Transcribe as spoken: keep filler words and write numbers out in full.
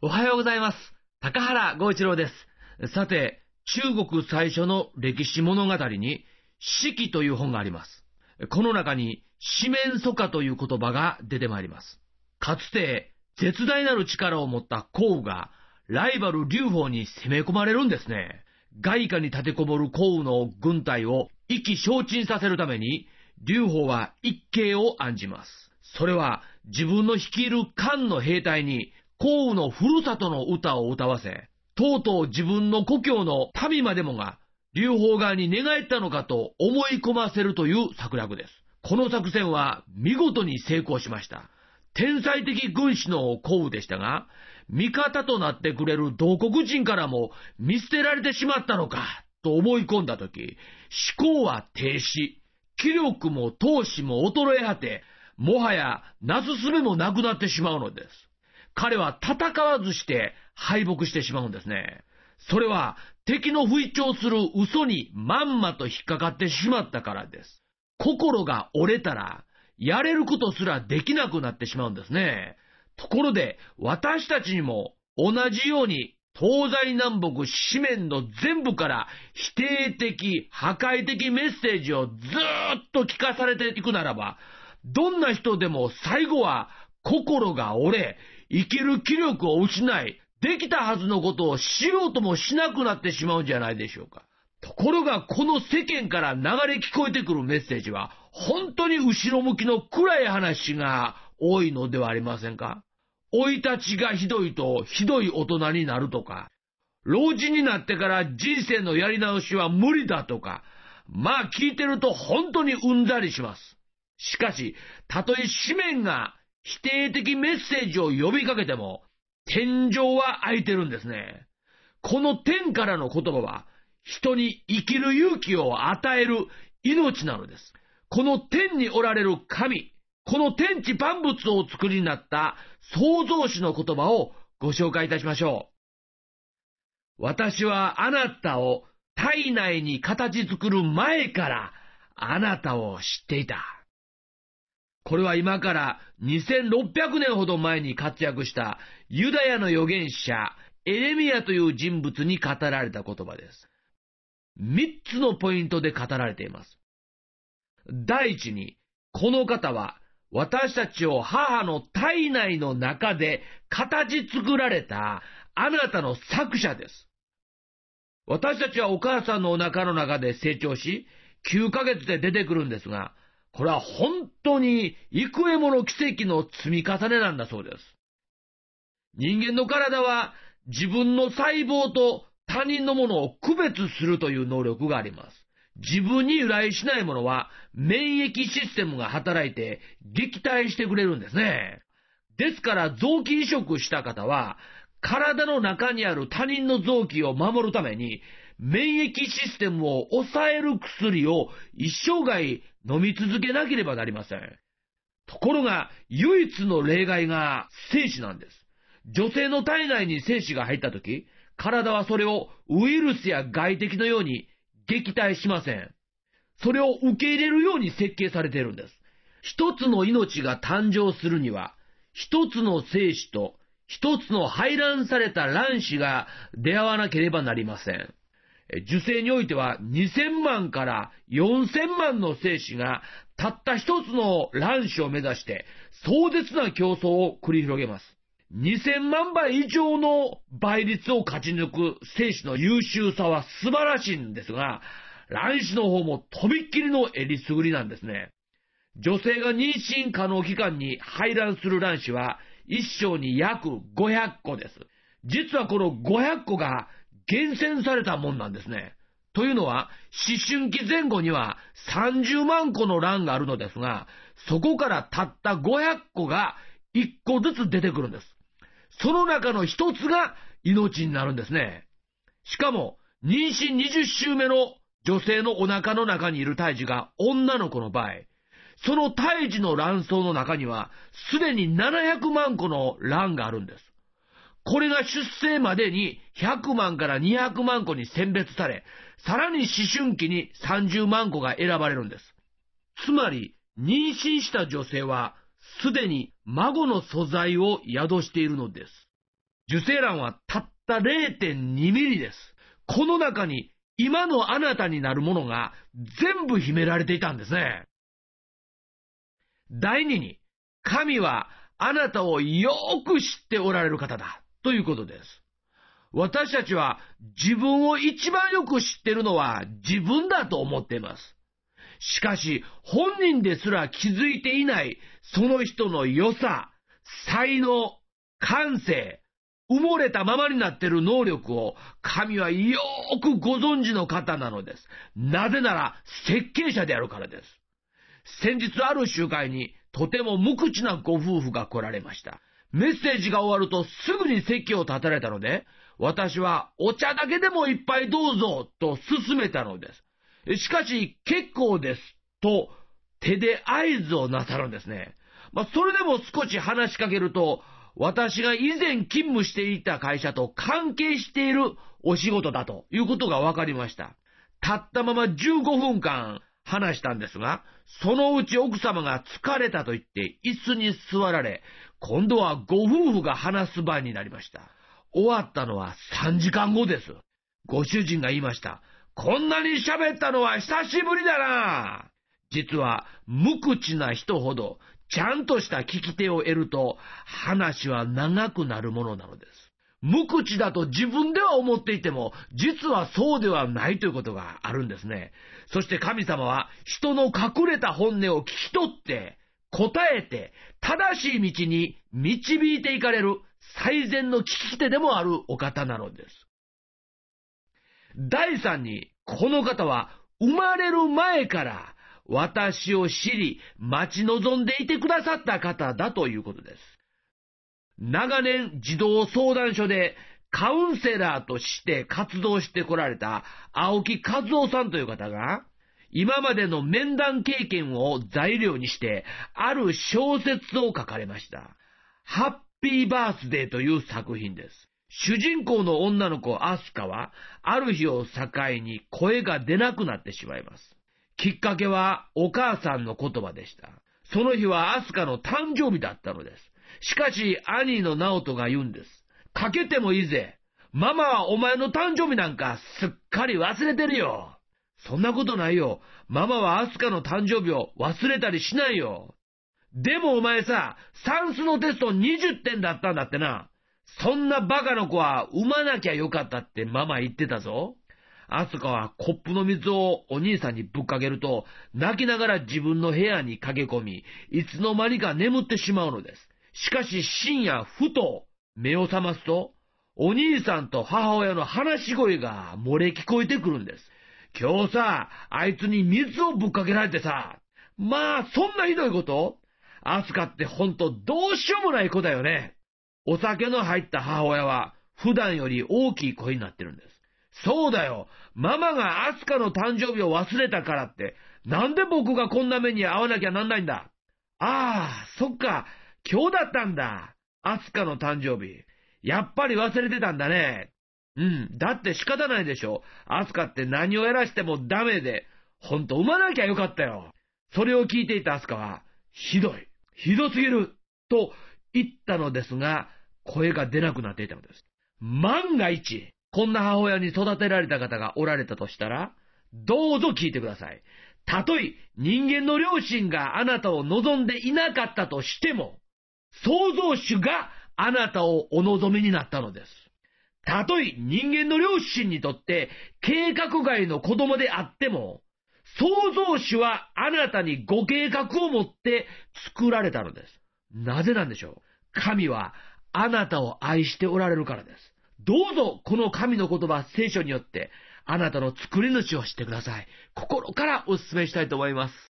おはようございます。高原剛一郎です。さて、中国最初の歴史物語に、史記という本があります。この中に、四面楚歌という言葉が出てまいります。かつて、絶大なる力を持った項羽が、ライバル劉邦に攻め込まれるんですね。外貨に立てこもる項羽の軍隊を意気消沈させるために、劉邦は一計を案じます。それは、自分の率いる漢の兵隊に、項羽のふるさとの歌を歌わせ、とうとう自分の故郷の民までもが、劉邦側に寝返ったのかと思い込ませるという策略です。この作戦は見事に成功しました。天才的軍師の項羽でしたが、味方となってくれる同国人からも見捨てられてしまったのか、と思い込んだとき、思考は停止、気力も闘志も衰え果て、もはやなすすべもなくなってしまうのです。彼は戦わずして敗北してしまうんですね。それは敵の吹聴する嘘にまんまと引っかかってしまったからです。心が折れたらやれることすらできなくなってしまうんですね。ところで私たちにも同じように東西南北四面の全部から否定的破壊的メッセージをずーっと聞かされていくならば、どんな人でも最後は心が折れ、生きる気力を失い、できたはずのことをしようともしなくなってしまうんじゃないでしょうか。ところがこの世間から流れ聞こえてくるメッセージは、本当に後ろ向きの暗い話が多いのではありませんか。生い立ちがひどいとひどい大人になるとか、老人になってから人生のやり直しは無理だとか、まあ聞いてると本当にうんざりします。しかし、たとえ紙面が否定的メッセージを呼びかけても、天井は開いてるんですね。この天からの言葉は、人に生きる勇気を与える命なのです。この天におられる神、この天地万物をお作りになった創造主の言葉をご紹介いたしましょう。私はあなたを体内に形作る前からあなたを知っていた。これは今からにせんろっぴゃくねんほど前に活躍したユダヤの預言者エレミヤという人物に語られた言葉です。みっつのポイントで語られています。第一に、この方は私たちを母の体内の中で形作られたあなたの作者です。私たちはお母さんのお腹の中で成長し、きゅうかげつで出てくるんですが、これは本当に幾重もの奇跡の積み重ねなんだそうです。人間の体は自分の細胞と他人のものを区別するという能力があります。自分に由来しないものは免疫システムが働いて撃退してくれるんですね。ですから臓器移植した方は体の中にある他人の臓器を守るために免疫システムを抑える薬を一生涯飲み続けなければなりません。ところが唯一の例外が精子なんです。女性の体内に精子が入ったとき、体はそれをウイルスや外敵のように撃退しません。それを受け入れるように設計されているんです。一つの命が誕生するには、一つの精子と一つの排卵された卵子が出会わなければなりません。受精においてはにせんまんからよんせんまんの精子がたった一つの卵子を目指して壮絶な競争を繰り広げます。にせんまんばい以上の倍率を勝ち抜く精子の優秀さは素晴らしいんですが、卵子の方もとびっきりのえりすぐりなんですね。女性が妊娠可能期間に排卵する卵子は一生に約ごひゃっこです。実はこのごひゃっこが厳選されたもんなんですね。というのは、思春期前後にはさんじゅうまんこの卵があるのですが、そこからたったごひゃっこがいっこずつ出てくるんです。その中の一つが命になるんですね。しかも、妊娠にじゅっしゅうめの女性のお腹の中にいる胎児が女の子の場合、その胎児の卵巣の中には、すでにななひゃくまんこの卵があるんです。これが出生までにひゃくまんからにひゃくまんこに選別され、さらに思春期にさんじゅうまんこが選ばれるんです。つまり、妊娠した女性は、すでに孫の素材を宿しているのです。 受精卵はたった れいてんに ミリです。この中に今のあなたになるものが全部秘められていたんですね。第二に、神はあなたをよく知っておられる方だということです。私たちは自分を一番よく知っているのは自分だと思っています。しかし本人ですら気づいていないその人の良さ、才能、感性、埋もれたままになっている能力を神はよーくご存知の方なのです。なぜなら設計者であるからです。先日ある集会にとても無口なご夫婦が来られました。メッセージが終わるとすぐに席を立たれたので、私はお茶だけでも一杯どうぞと勧めたのです。しかし結構ですと手で合図をなさるんですね。まあ、それでも少し話しかけると、私が以前勤務していた会社と関係しているお仕事だということが分かりました。たったままじゅうごふんかん話したんですが、そのうち奥様が疲れたと言って椅子に座られ、今度はご夫婦が話す番になりました。終わったのはさんじかんごです。ご主人が言いました。こんなに喋ったのは久しぶりだな。実は無口な人ほどちゃんとした聞き手を得ると話は長くなるものなのです。無口だと自分では思っていても実はそうではないということがあるんですね。そして神様は人の隠れた本音を聞き取って答えて正しい道に導いていかれる最善の聞き手でもあるお方なのです。第三に、この方は生まれる前から私を知り待ち望んでいてくださった方だということです。長年児童相談所でカウンセラーとして活動してこられた青木和夫さんという方が、今までの面談経験を材料にしてある小説を書かれました。ハッピーバースデーという作品です。主人公の女の子アスカはある日を境に声が出なくなってしまいます。きっかけはお母さんの言葉でした。その日はアスカの誕生日だったのです。しかし兄のナオトが言うんです。かけてもいいぜ。ママはお前の誕生日なんかすっかり忘れてるよ。そんなことないよ。ママはアスカの誕生日を忘れたりしないよ。でもお前さ、算数のテストにじゅってんだったんだってな。そんなバカの子は産まなきゃよかったってママ言ってたぞ。アスカはコップの水をお兄さんにぶっかけると、泣きながら自分の部屋に駆け込み、いつの間にか眠ってしまうのです。しかし深夜ふと目を覚ますと、お兄さんと母親の話し声が漏れ聞こえてくるんです。今日さ、あいつに水をぶっかけられてさ、まあそんなひどいこと？アスカってほんとどうしようもない子だよね。お酒の入った母親は普段より大きい声になってるんです。そうだよ。ママがアスカの誕生日を忘れたからって、なんで僕がこんな目に遭わなきゃなんないんだ。ああ、そっか。今日だったんだ。アスカの誕生日。やっぱり忘れてたんだね。うん。だって仕方ないでしょ。アスカって何をやらしてもダメで、ほんと産まなきゃよかったよ。それを聞いていたアスカは、ひどい。ひどすぎる。と言ったのですが、声が出なくなっていたのです。万が一、こんな母親に育てられた方がおられたとしたら、どうぞ聞いてください。たとえ人間の両親があなたを望んでいなかったとしても、創造主があなたをお望みになったのです。たとえ人間の両親にとって計画外の子供であっても、創造主はあなたにご計画を持って作られたのです。なぜなんでしょう。神はあなたを愛しておられるからです。どうぞこの神の言葉、聖書によってあなたの作り主を知ってください。心からお勧めしたいと思います。